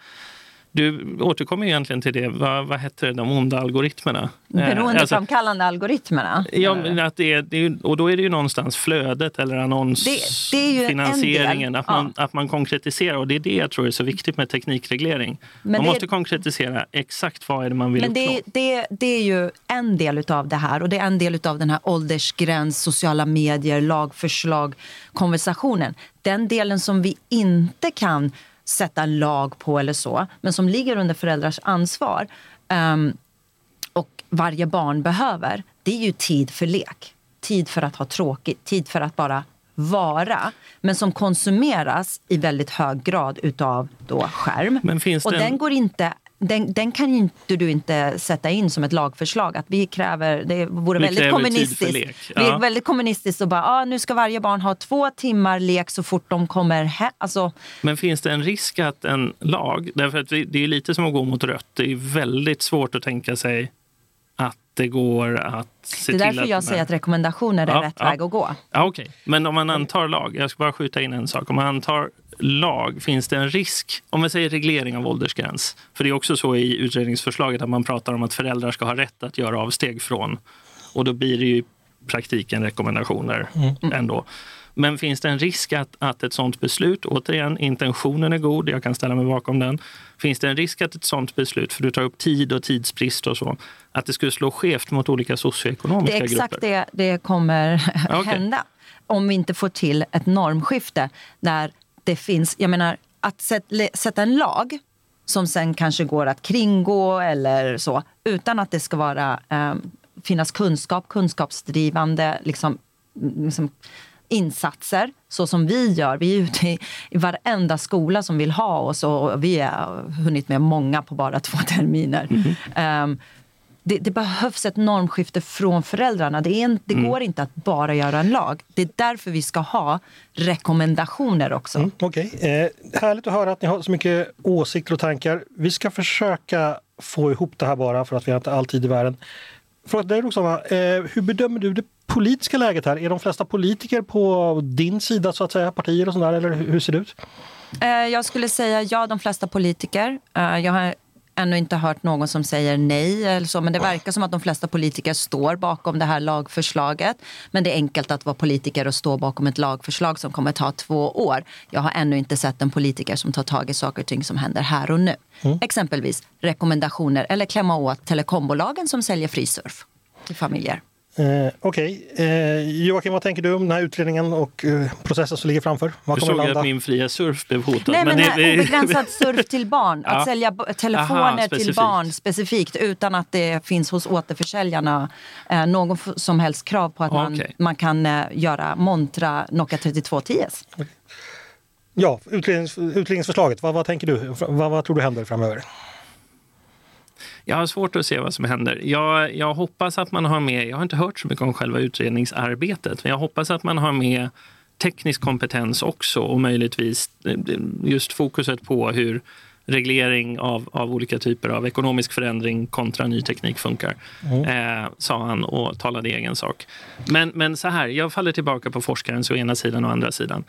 Du återkommer ju egentligen till det, vad, vad heter det, de onda algoritmerna? Beroendeframkallande alltså, algoritmerna. Ja, men att det är, det är, och då är det ju någonstans flödet eller annonsfinansieringen, att man, ja. att man konkretiserar. Och det är det jag tror är så viktigt med teknikreglering. Men man måste är, konkretisera exakt vad är det man vill men uppnå. Det, det, det är ju en del av det här, och det är en del av den här åldersgräns, sociala medier, lagförslag, konversationen. Den delen som vi inte kan sätta en lag på eller så, men som ligger under föräldrars ansvar um, och varje barn behöver, det är ju tid för lek, tid för att ha tråkigt, tid för att bara vara, men som konsumeras i väldigt hög grad utav då skärm. Men finns och det en... den går inte Den, den kan ju inte du inte sätta in som ett lagförslag. Att vi kräver, det vore vi väldigt kommunistiskt. Ja. Det är väldigt kommunistiskt och bara, ah, nu ska varje barn ha två timmar lek så fort de kommer hem. Alltså... Men finns det en risk att en lag, därför att det är lite som att gå mot rött. Det är väldigt svårt att tänka sig att det går att se till att... Det är därför jag säger att rekommendationer är ja, rätt ja. väg att gå. Ja, okej. Okay. Men om man antar lag, jag ska bara skjuta in en sak. Om man antar lag, finns det en risk, om vi säger reglering av åldersgräns, för det är också så i utredningsförslaget att man pratar om att föräldrar ska ha rätt att göra avsteg från, och då blir det ju i praktiken rekommendationer mm. ändå. Men finns det en risk att, att ett sånt beslut, återigen, intentionen är god, jag kan ställa mig bakom den, finns det en risk att ett sånt beslut, för du tar upp tid och tidsbrist och så, att det skulle slå skevt mot olika socioekonomiska grupper? Det är exakt det, det kommer okay. hända om vi inte får till ett normskifte där det finns, jag menar, att sätta en lag som sen kanske går att kringgå eller så, utan att det ska vara, eh, finnas kunskap, kunskapsdrivande, liksom, liksom insatser så som vi gör. Vi är ute i, i varenda skola som vill ha oss och vi har hunnit med många på bara två terminer. Mm. Um, det, det behövs ett normskifte från föräldrarna. Det, är en, det mm. går inte att bara göra en lag. Det är därför vi ska ha rekommendationer också. Mm, Okej, okay. eh, härligt att höra att ni har så mycket åsikter och tankar. Vi ska försöka få ihop det här bara för att vi har inte alltid i världen. Fråga dig Roxana, eh, hur bedömer du det politiska läget här? Är de flesta politiker på din sida så att säga, partier och sådär, eller hur ser det ut? Eh, jag skulle säga ja, de flesta politiker. Eh, jag har ännu inte hört någon som säger nej eller så, men det verkar som att de flesta politiker står bakom det här lagförslaget. Men det är enkelt att vara politiker och stå bakom ett lagförslag som kommer ta två år. Jag har ännu inte sett en politiker som tar tag i saker och ting som händer här och nu. Mm. Exempelvis rekommendationer eller klämma åt telekombolagen som säljer frisurf till familjer. Eh, Okej. Okay. Eh, Joakim, vad tänker du om den här utredningen och eh, processen som ligger framför? Vad du såg att min fria surf blev hotad. Nej, men, men det, obegränsad surf till barn. Att ja. sälja telefoner Aha, till barn specifikt utan att det finns hos återförsäljarna eh, någon f- som helst krav på att okay. man, man kan eh, göra Montra Nokia trettiotvå tio S. Okay. Ja, utrednings, utredningsförslaget. Vad, vad tänker du? Vad, vad tror du händer framöver? Jag har svårt att se vad som händer. Jag, jag hoppas att man har med, jag har inte hört så mycket om själva utredningsarbetet, men jag hoppas att man har med teknisk kompetens också och möjligtvis just fokuset på hur reglering av, av olika typer av ekonomisk förändring kontra ny teknik funkar, mm. eh, sa han och talade egen sak. Men, men så här, jag faller tillbaka på forskarens å ena sidan och andra sidan.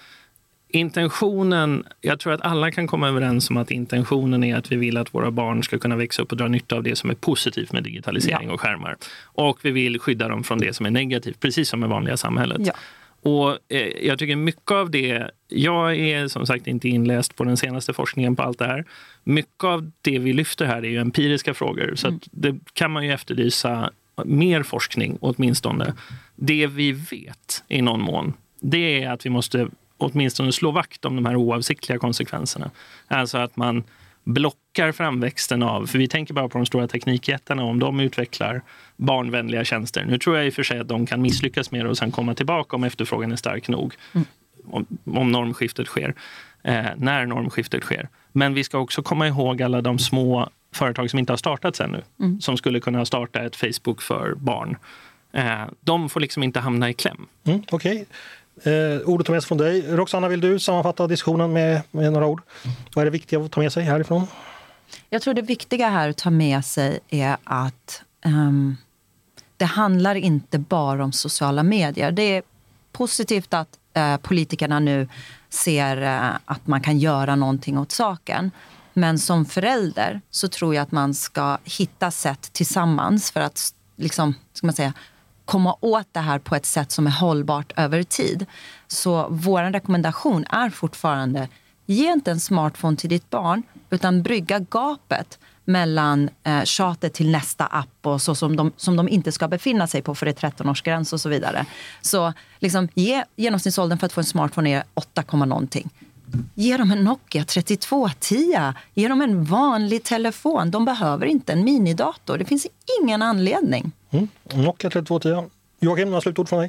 Intentionen, jag tror att alla kan komma överens om att intentionen är att vi vill att våra barn ska kunna växa upp och dra nytta av det som är positivt med digitalisering ja. och skärmar. Och vi vill skydda dem från det som är negativt, precis som i vanliga samhället. Ja. Och eh, jag tycker mycket av det, jag är som sagt inte inläst på den senaste forskningen på allt det här. Mycket av det vi lyfter här är ju empiriska frågor, så att det kan man ju efterlysa mer forskning åtminstone. Det vi vet i någon mån, det är att vi måste åtminstone slå vakt om de här oavsiktliga konsekvenserna. Alltså att man blockar framväxten av, för vi tänker bara på de stora teknikjättarna, om de utvecklar barnvänliga tjänster. Nu tror jag i och för sig att de kan misslyckas med det och sen komma tillbaka om efterfrågan är stark nog. Mm. Om, om normskiftet sker. Eh, när normskiftet sker. Men vi ska också komma ihåg alla de små företag som inte har startats ännu. Mm. Som skulle kunna starta ett Facebook för barn. Eh, de får liksom inte hamna i kläm. Mm, Okej. Okay. Eh, ordet tar med sig från dig. Roxana, vill du sammanfatta diskussionen med, med några ord? Vad är det viktiga att ta med sig härifrån? Jag tror det viktiga här att ta med sig är att um, det handlar inte bara om sociala medier. Det är positivt att uh, politikerna nu ser uh, att man kan göra någonting åt saken. Men som förälder så tror jag att man ska hitta sätt tillsammans för att liksom, ska man säga, komma åt det här på ett sätt som är hållbart över tid. Så vår rekommendation är fortfarande: ge inte en smartphone till ditt barn, utan brygga gapet mellan eh, tjatet till nästa app och så som de, som de inte ska befinna sig på för det är tretton-årsgräns och så vidare. Så liksom, ge genomsnittsåldern för att få en smartphone är åtta, någonting. Ge dem en Nokia trettiotvå tio. Ge dem en vanlig telefon. De behöver inte en minidator. Det finns ingen anledning. Mm. Nokia trettiotvå tio. Joakim, några slutord från dig?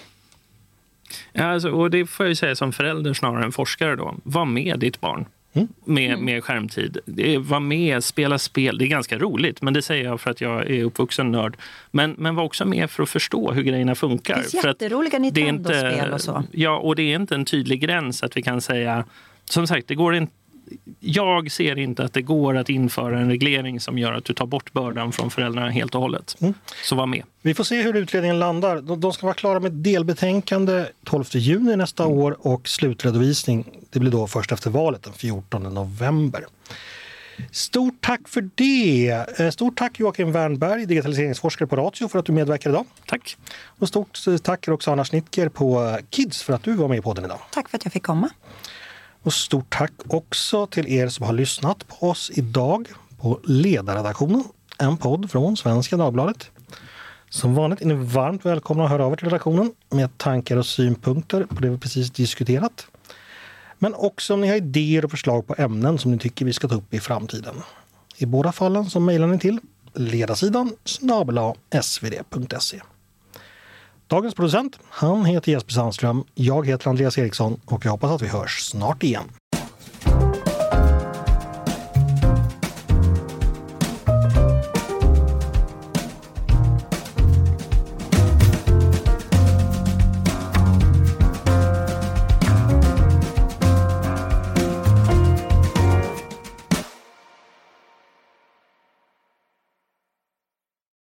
Ja, alltså, och det får jag ju säga som förälder snarare än forskare då. Var med ditt barn. Mm. Med, med skärmtid. Det är, var med, spela spel. Det är ganska roligt, men det säger jag för att jag är uppvuxen nörd. Men, men var också med för att förstå hur grejerna funkar. Det är jätteroliga Nintendo-spel och så. Ja, och det är inte en tydlig gräns att vi kan säga, som sagt, det går inte. Jag ser inte att det går att införa en reglering som gör att du tar bort bördan från föräldrarna helt och hållet. Mm. Så var med. Vi får se hur utredningen landar. De ska vara klara med delbetänkande tolfte juni nästa mm. år och slutredovisning, det blir då först efter valet den fjortonde november. Stort tack för det. Stort tack Joakim Wernberg, digitaliseringsforskare på Ratio, för att du medverkar idag. Tack. Och stort tack Roxana Schnittger på Kids för att du var med i podden idag. Tack för att jag fick komma. Och stort tack också till er som har lyssnat på oss idag på Ledarredaktionen, en podd från Svenska Dagbladet. Som vanligt är ni varmt välkomna att höra av er till redaktionen med tankar och synpunkter på det vi precis diskuterat. Men också om ni har idéer och förslag på ämnen som ni tycker vi ska ta upp i framtiden. I båda fallen så mejlar ni till ledarsidan snabel-a svd punkt se. Dagens producent, han heter Jesper Sandström. Jag heter Andreas Eriksson och jag hoppas att vi hörs snart igen.